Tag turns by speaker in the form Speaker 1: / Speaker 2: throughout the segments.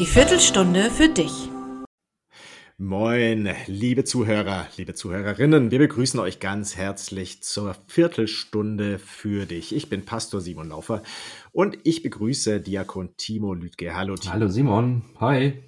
Speaker 1: Die Viertelstunde für dich.
Speaker 2: Moin, liebe Zuhörer, liebe Zuhörerinnen, wir begrüßen euch ganz herzlich zur Viertelstunde für dich. Ich bin Pastor Simon Laufer und ich begrüße Diakon Timo Lüdke. Hallo Timo.
Speaker 3: Hallo Simon, hi.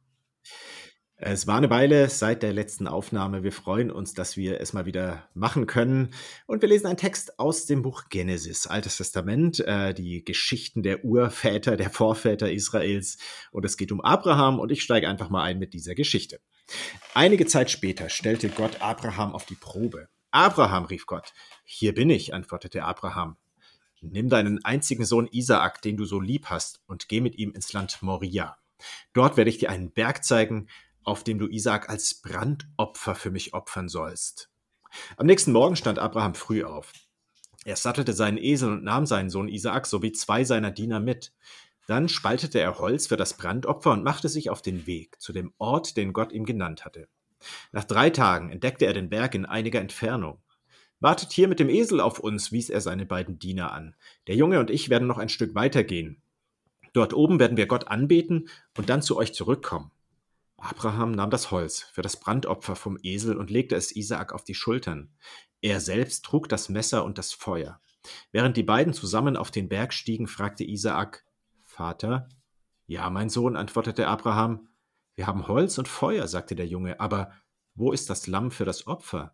Speaker 2: Es war eine Weile seit der letzten Aufnahme. Wir freuen uns, dass wir es mal wieder machen können. Und wir lesen einen Text aus dem Buch Genesis, Altes Testament, die Geschichten der Urväter, der Vorväter Israels. Und es geht um Abraham und ich steige einfach mal ein mit dieser Geschichte. Einige Zeit später stellte Gott Abraham auf die Probe. Abraham, rief Gott. Hier bin ich, antwortete Abraham. Nimm deinen einzigen Sohn Isaak, den du so lieb hast, und geh mit ihm ins Land Moria. Dort werde ich dir einen Berg zeigen, auf dem du Isaak als Brandopfer für mich opfern sollst. Am nächsten Morgen stand Abraham früh auf. Er sattelte seinen Esel und nahm seinen Sohn Isaak sowie 2 seiner Diener mit. Dann spaltete er Holz für das Brandopfer und machte sich auf den Weg zu dem Ort, den Gott ihm genannt hatte. Nach 3 Tagen entdeckte er den Berg in einiger Entfernung. Wartet hier mit dem Esel auf uns, wies er seine beiden Diener an. Der Junge und ich werden noch ein Stück weitergehen. Dort oben werden wir Gott anbeten und dann zu euch zurückkommen. Abraham nahm das Holz für das Brandopfer vom Esel und legte es Isaak auf die Schultern. Er selbst trug das Messer und das Feuer. Während die beiden zusammen auf den Berg stiegen, fragte Isaak: Vater? Ja, mein Sohn, antwortete Abraham. Wir haben Holz und Feuer, sagte der Junge, aber wo ist das Lamm für das Opfer?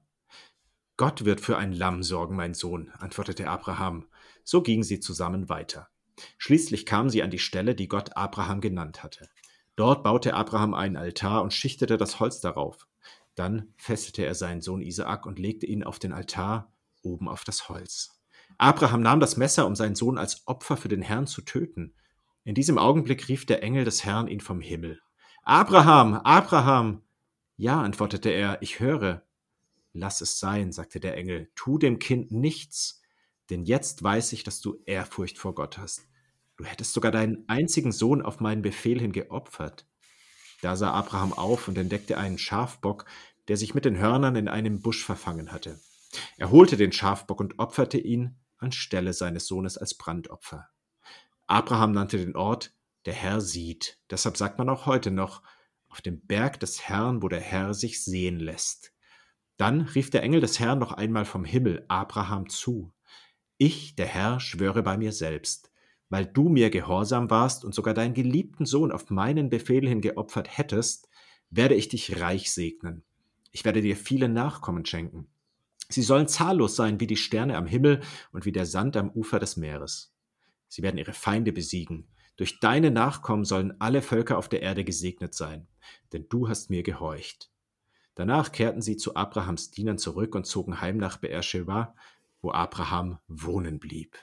Speaker 2: Gott wird für ein Lamm sorgen, mein Sohn, antwortete Abraham. So gingen sie zusammen weiter. Schließlich kamen sie an die Stelle, die Gott Abraham genannt hatte. Dort baute Abraham einen Altar und schichtete das Holz darauf. Dann fesselte er seinen Sohn Isaak und legte ihn auf den Altar oben auf das Holz. Abraham nahm das Messer, um seinen Sohn als Opfer für den Herrn zu töten. In diesem Augenblick rief der Engel des Herrn ihn vom Himmel. Abraham, Abraham! Ja, antwortete er, ich höre. Lass es sein, sagte der Engel, tu dem Kind nichts, denn jetzt weiß ich, dass du Ehrfurcht vor Gott hast. Du hättest sogar deinen einzigen Sohn auf meinen Befehl hin geopfert. Da sah Abraham auf und entdeckte einen Schafbock, der sich mit den Hörnern in einem Busch verfangen hatte. Er holte den Schafbock und opferte ihn anstelle seines Sohnes als Brandopfer. Abraham nannte den Ort, der Herr sieht. Deshalb sagt man auch heute noch, auf dem Berg des Herrn, wo der Herr sich sehen lässt. Dann rief der Engel des Herrn noch einmal vom Himmel Abraham zu. Ich, der Herr, schwöre bei mir selbst, weil du mir gehorsam warst und sogar deinen geliebten Sohn auf meinen Befehl hin geopfert hättest, werde ich dich reich segnen. Ich werde dir viele Nachkommen schenken. Sie sollen zahllos sein wie die Sterne am Himmel und wie der Sand am Ufer des Meeres. Sie werden ihre Feinde besiegen. Durch deine Nachkommen sollen alle Völker auf der Erde gesegnet sein, denn du hast mir gehorcht. Danach kehrten sie zu Abrahams Dienern zurück und zogen heim nach Beersheba, wo Abraham wohnen blieb.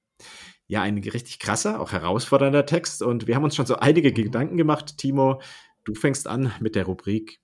Speaker 2: Ja, ein richtig krasser, auch herausfordernder Text und wir haben uns schon so einige Gedanken gemacht. Timo, du fängst an mit der Rubrik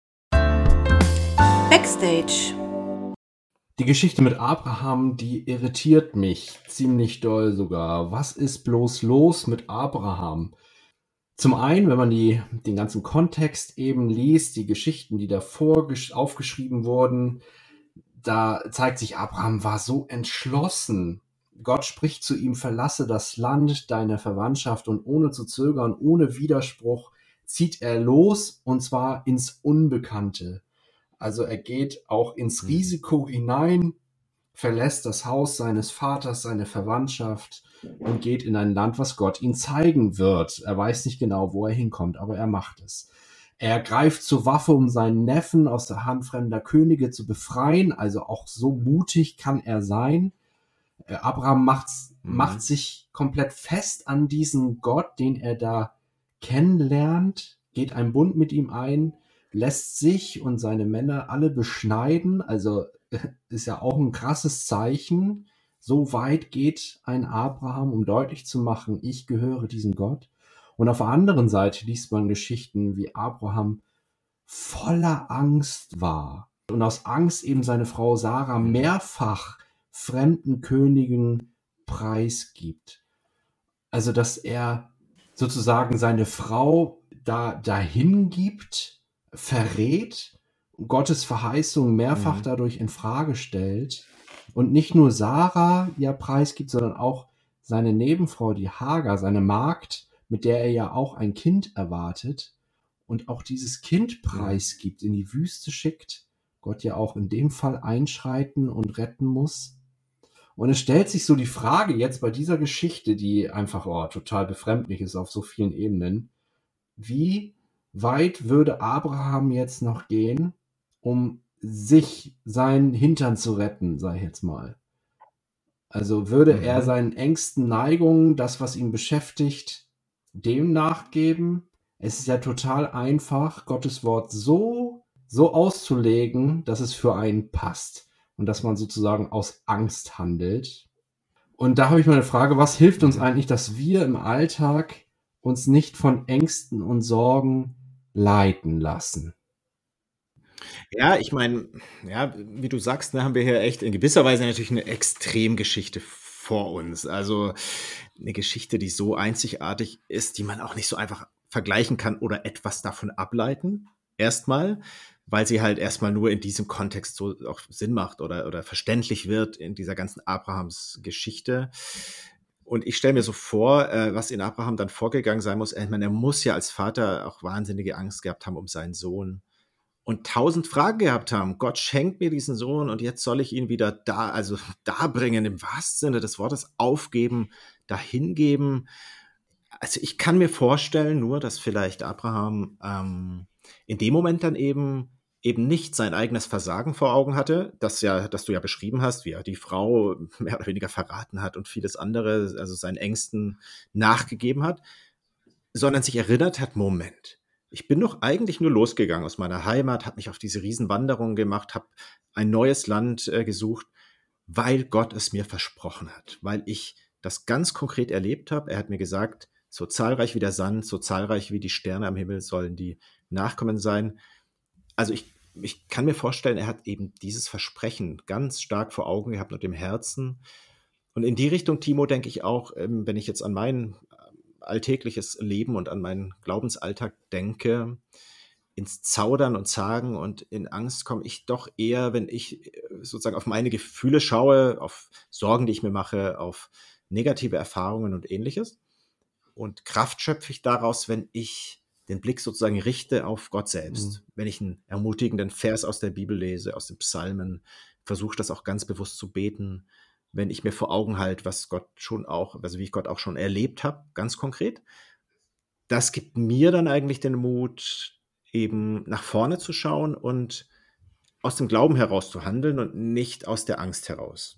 Speaker 1: Backstage.
Speaker 3: Die Geschichte mit Abraham, die irritiert mich ziemlich doll sogar. Was ist bloß los mit Abraham? Zum einen, wenn man den ganzen Kontext eben liest, die Geschichten, die davor aufgeschrieben wurden, da zeigt sich, Abraham war so entschlossen. Gott spricht zu ihm, verlasse das Land, deine Verwandtschaft und ohne zu zögern, ohne Widerspruch zieht er los und zwar ins Unbekannte. Also er geht auch ins Risiko hinein, verlässt das Haus seines Vaters, seine Verwandtschaft und geht in ein Land, was Gott ihm zeigen wird. Er weiß nicht genau, wo er hinkommt, aber er macht es. Er greift zur Waffe, um seinen Neffen aus der Hand fremder Könige zu befreien. Also auch so mutig kann er sein. Abraham macht sich komplett fest an diesen Gott, den er da kennenlernt, geht einen Bund mit ihm ein, lässt sich und seine Männer alle beschneiden. Also ist ja auch ein krasses Zeichen. So weit geht ein Abraham, um deutlich zu machen, ich gehöre diesem Gott. Und auf der anderen Seite liest man Geschichten, wie Abraham voller Angst war und aus Angst eben seine Frau Sarah mehrfach fremden Königen preisgibt. Also, dass er sozusagen seine Frau dahin gibt, verrät, Gottes Verheißung mehrfach dadurch in Frage stellt und nicht nur Sarah ja preisgibt, sondern auch seine Nebenfrau, die Hagar, seine Magd, mit der er ja auch ein Kind erwartet und auch dieses Kind preisgibt, in die Wüste schickt, Gott ja auch in dem Fall einschreiten und retten muss. Und es stellt sich so die Frage jetzt bei dieser Geschichte, die einfach total befremdlich ist auf so vielen Ebenen, wie weit würde Abraham jetzt noch gehen, um sich seinen Hintern zu retten, sag ich jetzt mal. Also würde er seinen engsten Neigungen, das, was ihn beschäftigt, dem nachgeben? Es ist ja total einfach, Gottes Wort so auszulegen, dass es für einen passt und dass man sozusagen aus Angst handelt. Und da habe ich mal eine Frage, was hilft uns eigentlich, dass wir im Alltag uns nicht von Ängsten und Sorgen leiten lassen?
Speaker 2: Ja, ich meine, ja, wie du sagst, ne, haben wir hier echt in gewisser Weise natürlich eine Extremgeschichte vor uns. Also eine Geschichte, die so einzigartig ist, die man auch nicht so einfach vergleichen kann oder etwas davon ableiten. Erstmal, weil sie halt erstmal nur in diesem Kontext so auch Sinn macht oder verständlich wird in dieser ganzen Abrahams Geschichte. Und ich stelle mir so vor, was in Abraham dann vorgegangen sein muss. Ich meine, er muss ja als Vater auch wahnsinnige Angst gehabt haben um seinen Sohn und 1000 Fragen gehabt haben. Gott schenkt mir diesen Sohn und jetzt soll ich ihn wieder darbringen, im wahrsten Sinne des Wortes, aufgeben, dahingeben. Also ich kann mir vorstellen nur, dass vielleicht Abraham in dem Moment dann eben nicht sein eigenes Versagen vor Augen hatte, das du ja beschrieben hast, wie er die Frau mehr oder weniger verraten hat und vieles andere, also seinen Ängsten nachgegeben hat, sondern sich erinnert hat, Moment, ich bin doch eigentlich nur losgegangen aus meiner Heimat, habe mich auf diese Riesenwanderung gemacht, habe ein neues Land gesucht, weil Gott es mir versprochen hat, weil ich das ganz konkret erlebt habe. Er hat mir gesagt, so zahlreich wie der Sand, so zahlreich wie die Sterne am Himmel sollen die Nachkommen sein. Also ich kann mir vorstellen, er hat eben dieses Versprechen ganz stark vor Augen gehabt und im Herzen. Und in die Richtung, Timo, denke ich auch, wenn ich jetzt an mein alltägliches Leben und an meinen Glaubensalltag denke, ins Zaudern und Zagen und in Angst komme ich doch eher, wenn ich sozusagen auf meine Gefühle schaue, auf Sorgen, die ich mir mache, auf negative Erfahrungen und Ähnliches. Und Kraft schöpfe ich daraus, wenn ich den Blick sozusagen richte auf Gott selbst. Wenn ich einen ermutigenden Vers aus der Bibel lese, aus den Psalmen, versuche das auch ganz bewusst zu beten, wenn ich mir vor Augen halte, was Gott schon auch, also wie ich Gott auch schon erlebt habe, ganz konkret. Das gibt mir dann eigentlich den Mut, eben nach vorne zu schauen und aus dem Glauben heraus zu handeln und nicht aus der Angst heraus.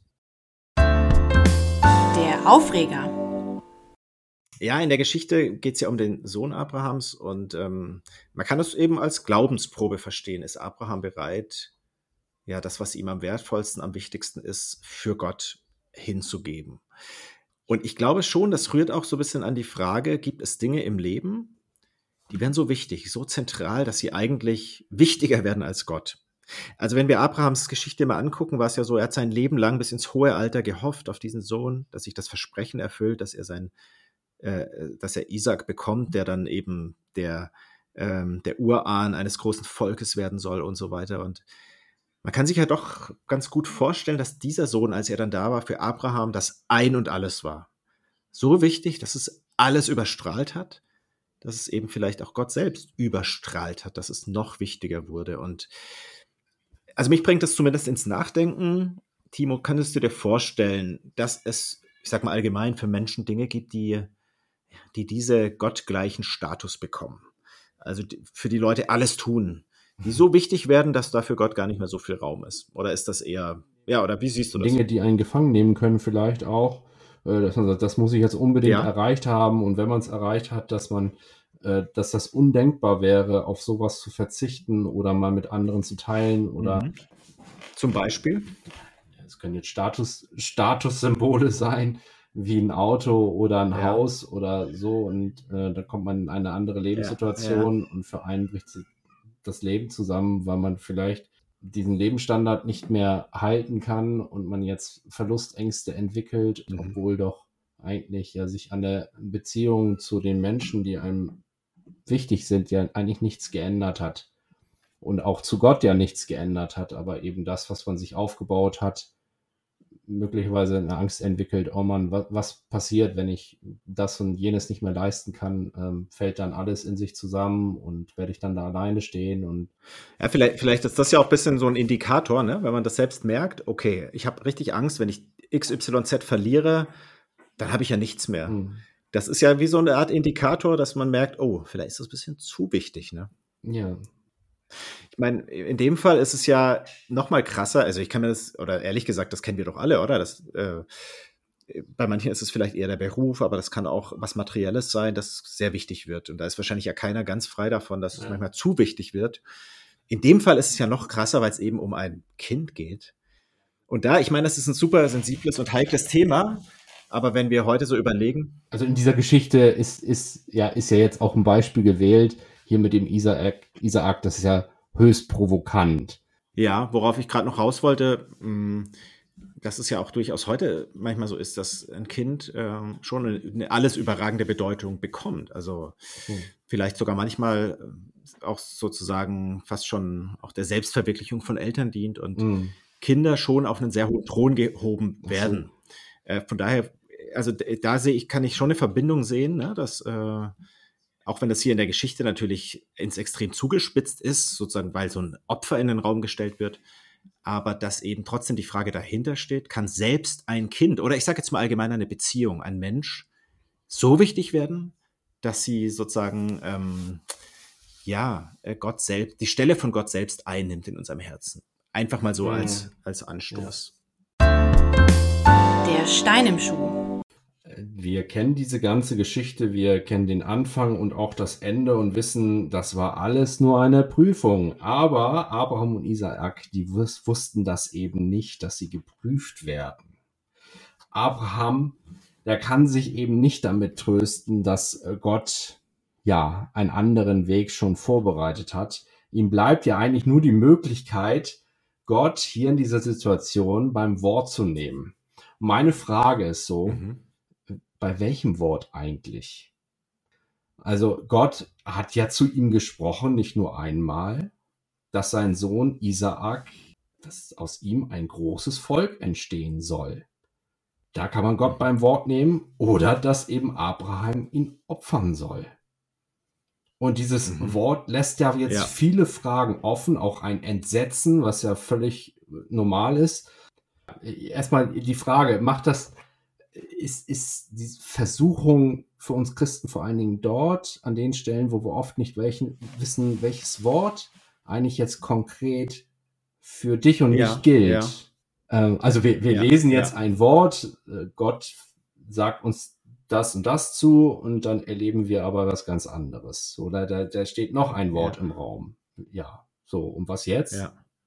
Speaker 1: Der Aufreger.
Speaker 2: Ja, in der Geschichte geht es ja um den Sohn Abrahams und man kann das eben als Glaubensprobe verstehen. Ist Abraham bereit, ja, das, was ihm am wertvollsten, am wichtigsten ist, für Gott hinzugeben? Und ich glaube schon, das rührt auch so ein bisschen an die Frage, gibt es Dinge im Leben, die werden so wichtig, so zentral, dass sie eigentlich wichtiger werden als Gott. Also wenn wir Abrahams Geschichte mal angucken, war es ja so, er hat sein Leben lang bis ins hohe Alter gehofft auf diesen Sohn, dass sich das Versprechen erfüllt, dass er Isaac bekommt, der dann eben der Urahn eines großen Volkes werden soll und so weiter. Und man kann sich ja doch ganz gut vorstellen, dass dieser Sohn, als er dann da war, für Abraham das Ein und Alles war. So wichtig, dass es alles überstrahlt hat, dass es eben vielleicht auch Gott selbst überstrahlt hat, dass es noch wichtiger wurde. Und also mich bringt das zumindest ins Nachdenken. Timo, könntest du dir vorstellen, dass es, ich sag mal allgemein, für Menschen Dinge gibt, die diese gottgleichen Status bekommen? Also für die Leute alles tun, die so wichtig werden, dass dafür Gott gar nicht mehr so viel Raum ist. Oder ist das eher, ja, oder wie siehst du das?
Speaker 3: Dinge, die einen gefangen nehmen können vielleicht auch, dass man sagt, das muss ich jetzt unbedingt erreicht haben und wenn man es erreicht hat, dass das undenkbar wäre, auf sowas zu verzichten oder mal mit anderen zu teilen oder
Speaker 2: Zum Beispiel?
Speaker 3: Es können jetzt Statussymbole sein, wie ein Auto oder ein Haus oder so und da kommt man in eine andere Lebenssituation und für einen bricht das Leben zusammen, weil man vielleicht diesen Lebensstandard nicht mehr halten kann und man jetzt Verlustängste entwickelt, obwohl doch eigentlich ja sich an der Beziehung zu den Menschen, die einem wichtig sind, ja eigentlich nichts geändert hat. Und auch zu Gott ja nichts geändert hat, aber eben das, was man sich aufgebaut hat, möglicherweise eine Angst entwickelt, oh Mann, was passiert, wenn ich das und jenes nicht mehr leisten kann? Fällt dann alles in sich zusammen und werde ich dann da alleine stehen? Und
Speaker 2: Ja, vielleicht ist das ja auch ein bisschen so ein Indikator, ne? Wenn man das selbst merkt, okay, ich habe richtig Angst, wenn ich XYZ verliere, dann habe ich ja nichts mehr. Das ist ja wie so eine Art Indikator, dass man merkt, oh, vielleicht ist das ein bisschen zu wichtig, ne?
Speaker 3: ja,
Speaker 2: Ich meine, in dem Fall ist es ja noch mal krasser. Also ich kann mir das, oder ehrlich gesagt, das kennen wir doch alle, oder? Bei manchen ist es vielleicht eher der Beruf, aber das kann auch was Materielles sein, das sehr wichtig wird. Und da ist wahrscheinlich ja keiner ganz frei davon, dass es manchmal zu wichtig wird. In dem Fall ist es ja noch krasser, weil es eben um ein Kind geht. Und da, ich meine, das ist ein super sensibles und heikles Thema. Aber wenn wir heute so überlegen,
Speaker 3: also in dieser Geschichte ist ja jetzt auch ein Beispiel gewählt, hier mit dem Isaak, das ist ja höchst provokant.
Speaker 2: ja, worauf ich gerade noch raus wollte, dass es ja auch durchaus heute manchmal so ist, dass ein Kind schon eine alles überragende Bedeutung bekommt. Also vielleicht sogar manchmal auch sozusagen fast schon auch der Selbstverwirklichung von Eltern dient und Kinder schon auf einen sehr hohen Thron gehoben werden. Von daher, also da kann ich schon eine Verbindung sehen, ne, dass auch wenn das hier in der Geschichte natürlich ins Extrem zugespitzt ist, sozusagen, weil so ein Opfer in den Raum gestellt wird, aber dass eben trotzdem die Frage dahinter steht, kann selbst ein Kind oder ich sage jetzt mal allgemein eine Beziehung, ein Mensch so wichtig werden, dass sie sozusagen Gott selbst, die Stelle von Gott selbst einnimmt in unserem Herzen. Einfach mal so als Anstoß.
Speaker 1: Der Stein im Schuh.
Speaker 3: Wir kennen diese ganze Geschichte, wir kennen den Anfang und auch das Ende und wissen, das war alles nur eine Prüfung. Aber Abraham und Isaak, die wussten das eben nicht, dass sie geprüft werden. Abraham, der kann sich eben nicht damit trösten, dass Gott ja einen anderen Weg schon vorbereitet hat. Ihm bleibt ja eigentlich nur die Möglichkeit, Gott hier in dieser Situation beim Wort zu nehmen. Meine Frage ist so, bei welchem Wort eigentlich? Also Gott hat ja zu ihm gesprochen, nicht nur einmal, dass sein Sohn Isaak, dass aus ihm ein großes Volk entstehen soll. Da kann man Gott beim Wort nehmen oder dass eben Abraham ihn opfern soll. Und dieses Wort lässt ja jetzt viele Fragen offen, auch ein Entsetzen, was ja völlig normal ist. Erstmal die Frage, ist die Versuchung für uns Christen vor allen Dingen dort, an den Stellen, wo wir oft nicht wissen, welches Wort eigentlich jetzt konkret für dich und mich gilt. Also wir lesen jetzt ein Wort, Gott sagt uns das und das zu und dann erleben wir aber was ganz anderes. Oder da steht noch ein Wort im Raum. Ja, so, und was jetzt?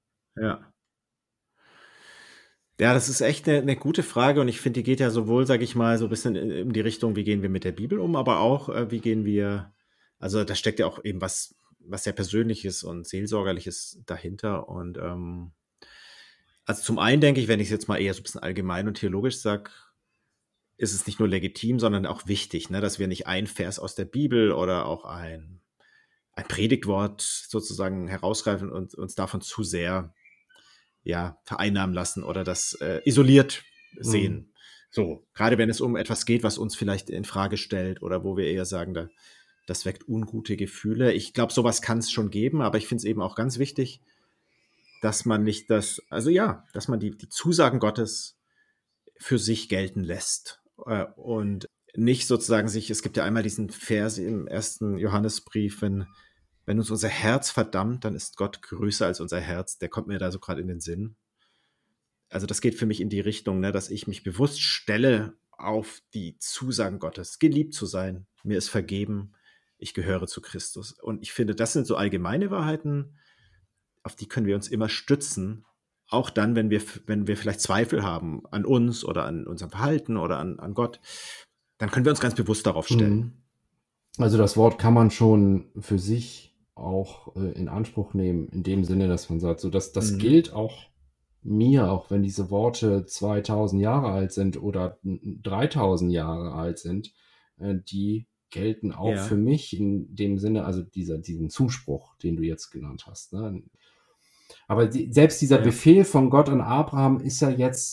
Speaker 2: Ja, das ist echt eine gute Frage und ich finde, die geht ja sowohl, sage ich mal, so ein bisschen in die Richtung, wie gehen wir mit der Bibel um, aber auch, wie gehen wir, also da steckt ja auch eben was sehr Persönliches und Seelsorgerliches dahinter und also zum einen denke ich, wenn ich es jetzt mal eher so ein bisschen allgemein und theologisch sage, ist es nicht nur legitim, sondern auch wichtig, ne, dass wir nicht ein Vers aus der Bibel oder auch ein Predigtwort sozusagen herausgreifen und uns davon zu sehr vereinnahmen lassen oder das isoliert sehen. So, gerade wenn es um etwas geht, was uns vielleicht in Frage stellt oder wo wir eher sagen, das weckt ungute Gefühle. Ich glaube, sowas kann es schon geben, aber ich finde es eben auch ganz wichtig, dass man nicht dass man die Zusagen Gottes für sich gelten lässt und nicht sozusagen es gibt ja einmal diesen Vers im 1. Johannesbrief, wenn uns unser Herz verdammt, dann ist Gott größer als unser Herz. Der kommt mir da so gerade in den Sinn. Also das geht für mich in die Richtung, ne, dass ich mich bewusst stelle auf die Zusagen Gottes, geliebt zu sein, mir ist vergeben, ich gehöre zu Christus. Und ich finde, das sind so allgemeine Wahrheiten, auf die können wir uns immer stützen, auch dann, wenn wir vielleicht Zweifel haben an uns oder an unserem Verhalten oder an Gott, dann können wir uns ganz bewusst darauf stellen.
Speaker 3: Also das Wort kann man schon für sich auch in Anspruch nehmen, in dem Sinne, dass man sagt, so das gilt auch mir, auch wenn diese Worte 2000 Jahre alt sind oder 3000 Jahre alt sind, die gelten auch für mich in dem Sinne, also diesen Zuspruch, den du jetzt genannt hast. Ne? Aber selbst dieser Befehl von Gott an Abraham ist ja jetzt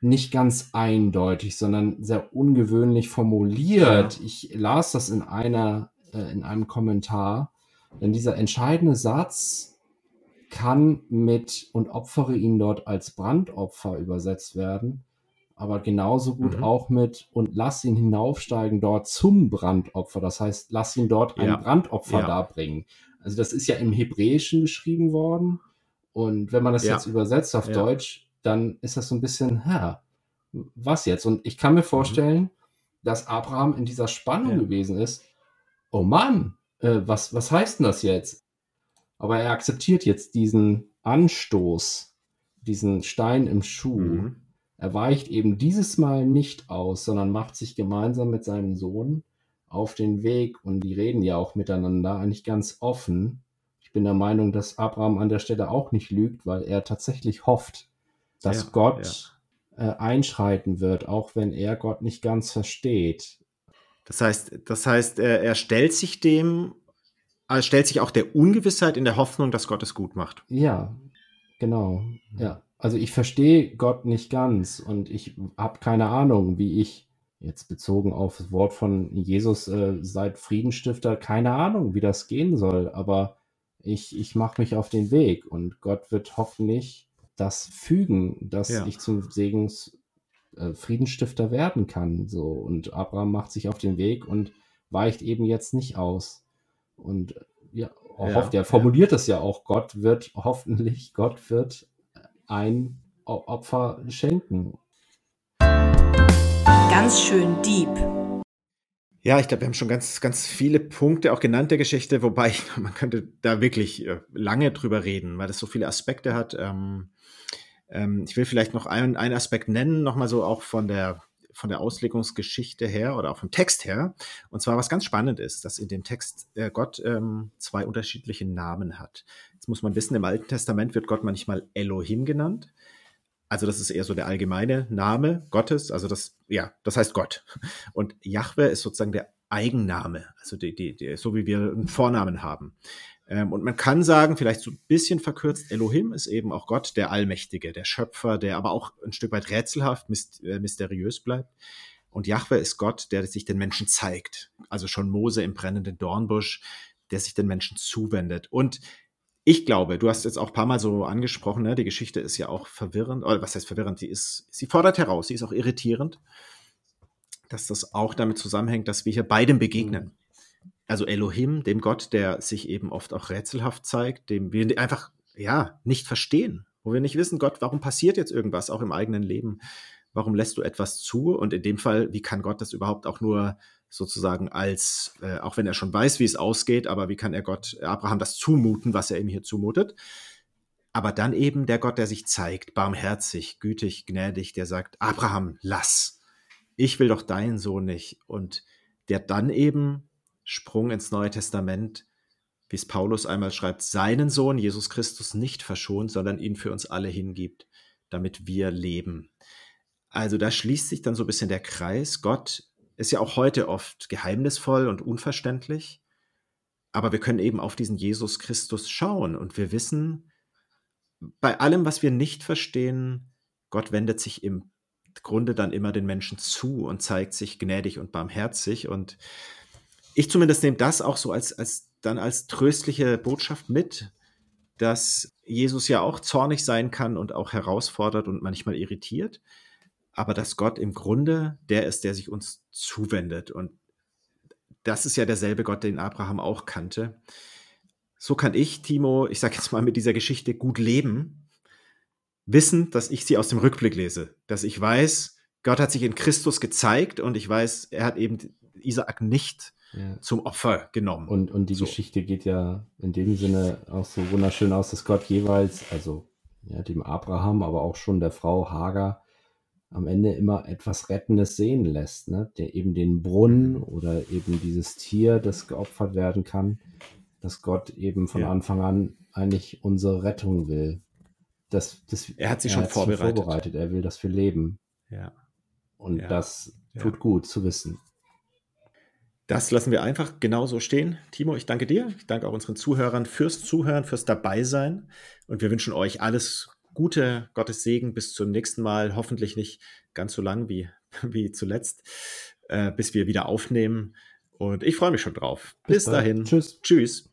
Speaker 3: nicht ganz eindeutig, sondern sehr ungewöhnlich formuliert.
Speaker 2: Ja.
Speaker 3: Ich las das in einem Kommentar, denn dieser entscheidende Satz kann mit und opfere ihn dort als Brandopfer übersetzt werden, aber genauso gut
Speaker 2: Mhm.
Speaker 3: auch mit und lass ihn hinaufsteigen dort zum Brandopfer. Das heißt, lass ihn dort ein
Speaker 2: Ja.
Speaker 3: Brandopfer
Speaker 2: Ja.
Speaker 3: darbringen. Also das ist ja im Hebräischen geschrieben worden. Und wenn man das
Speaker 2: Ja.
Speaker 3: jetzt übersetzt auf
Speaker 2: Ja.
Speaker 3: Deutsch, dann ist das so ein bisschen, was jetzt? Und ich kann mir vorstellen, dass Abraham in dieser Spannung
Speaker 2: Ja.
Speaker 3: gewesen ist. Oh Mann, was heißt denn das jetzt? Aber er akzeptiert jetzt diesen Anstoß, diesen Stein im Schuh.
Speaker 2: Mhm.
Speaker 3: Er weicht eben dieses Mal nicht aus, sondern macht sich gemeinsam mit seinem Sohn auf den Weg. Und die reden ja auch miteinander eigentlich ganz offen. Ich bin der Meinung, dass Abraham an der Stelle auch nicht lügt, weil er tatsächlich hofft, dass
Speaker 2: Ja.
Speaker 3: Gott einschreiten wird, auch wenn er Gott nicht ganz versteht.
Speaker 2: Das heißt, er stellt sich stellt sich auch der Ungewissheit in der Hoffnung, dass Gott es gut macht.
Speaker 3: Ja, genau. Ja, also ich verstehe Gott nicht ganz und ich habe keine Ahnung, wie ich jetzt bezogen auf das Wort von Jesus seid Friedensstifter, keine Ahnung, wie das gehen soll, aber ich mache mich auf den Weg und Gott wird hoffentlich das fügen, dass
Speaker 2: Ja.
Speaker 3: ich zum Friedensstifter werden kann. So. Und Abraham macht sich auf den Weg und weicht eben jetzt nicht aus. Und ja, er formuliert es ja auch, Gott wird ein Opfer schenken.
Speaker 1: Ganz schön deep.
Speaker 2: Ja, ich glaube, wir haben schon ganz, ganz viele Punkte auch genannt der Geschichte, wobei man könnte da wirklich lange drüber reden, weil das so viele Aspekte hat. Ich will vielleicht noch einen Aspekt nennen, nochmal so auch von der Auslegungsgeschichte her oder auch vom Text her. Und zwar, was ganz spannend ist, dass in dem Text Gott zwei unterschiedliche Namen hat. Jetzt muss man wissen, im Alten Testament wird Gott manchmal Elohim genannt. Also das ist eher so der allgemeine Name Gottes, also das heißt Gott. Und Jahwe ist sozusagen der Eigenname, also so wie wir einen Vornamen haben. Und man kann sagen, vielleicht so ein bisschen verkürzt, Elohim ist eben auch Gott, der Allmächtige, der Schöpfer, der aber auch ein Stück weit rätselhaft, mysteriös bleibt. Und Jahwe ist Gott, der sich den Menschen zeigt. Also schon Mose im brennenden Dornbusch, der sich den Menschen zuwendet. Und ich glaube, du hast jetzt auch ein paar Mal so angesprochen, ne? Die Geschichte ist ja auch verwirrend, oder was heißt verwirrend? Sie fordert heraus, sie ist auch irritierend, dass das auch damit zusammenhängt, dass wir hier beidem begegnen. Also Elohim, dem Gott, der sich eben oft auch rätselhaft zeigt, dem wir einfach nicht verstehen, wo wir nicht wissen, Gott, warum passiert jetzt irgendwas, auch im eigenen Leben? Warum lässt du etwas zu? Und in dem Fall, wie kann Gott das überhaupt auch nur sozusagen auch wenn er schon weiß, wie es ausgeht, aber wie kann Abraham das zumuten, was er ihm hier zumutet? Aber dann eben der Gott, der sich zeigt, barmherzig, gütig, gnädig, der sagt, Abraham, lass, ich will doch deinen Sohn nicht. Und der dann eben, Sprung ins Neue Testament, wie es Paulus einmal schreibt, seinen Sohn, Jesus Christus, nicht verschont, sondern ihn für uns alle hingibt, damit wir leben. Also da schließt sich dann so ein bisschen der Kreis. Gott ist ja auch heute oft geheimnisvoll und unverständlich, aber wir können eben auf diesen Jesus Christus schauen und wir wissen, bei allem, was wir nicht verstehen, Gott wendet sich im Grunde dann immer den Menschen zu und zeigt sich gnädig und barmherzig. Und ich zumindest nehme das auch so als tröstliche Botschaft mit, dass Jesus ja auch zornig sein kann und auch herausfordert und manchmal irritiert, aber dass Gott im Grunde der ist, der sich uns zuwendet. Und das ist ja derselbe Gott, den Abraham auch kannte. So kann ich, Timo, ich sage jetzt mal, mit dieser Geschichte gut leben, wissen, dass ich sie aus dem Rückblick lese, dass ich weiß, Gott hat sich in Christus gezeigt und ich weiß, er hat eben Isaak nicht zum Opfer genommen.
Speaker 3: Und die Geschichte geht ja in dem Sinne auch so wunderschön aus, dass Gott jeweils, also dem Abraham, aber auch schon der Frau Hagar, am Ende immer etwas Rettendes sehen lässt, ne? Der eben den Brunnen oder eben dieses Tier, das geopfert werden kann, dass Gott eben von Anfang an eigentlich unsere Rettung will.
Speaker 2: Er hat sie schon vorbereitet.
Speaker 3: Er will, dass wir leben.
Speaker 2: Ja.
Speaker 3: Und das tut gut zu wissen.
Speaker 2: Das lassen wir einfach genauso stehen. Timo, ich danke dir. Ich danke auch unseren Zuhörern fürs Zuhören, fürs Dabeisein. Und wir wünschen euch alles gute Gottes Segen bis zum nächsten Mal. Hoffentlich nicht ganz so lang wie zuletzt, bis wir wieder aufnehmen. Und ich freue mich schon drauf. Bis
Speaker 3: bald.
Speaker 2: dahin.
Speaker 3: Tschüss.
Speaker 2: Tschüss.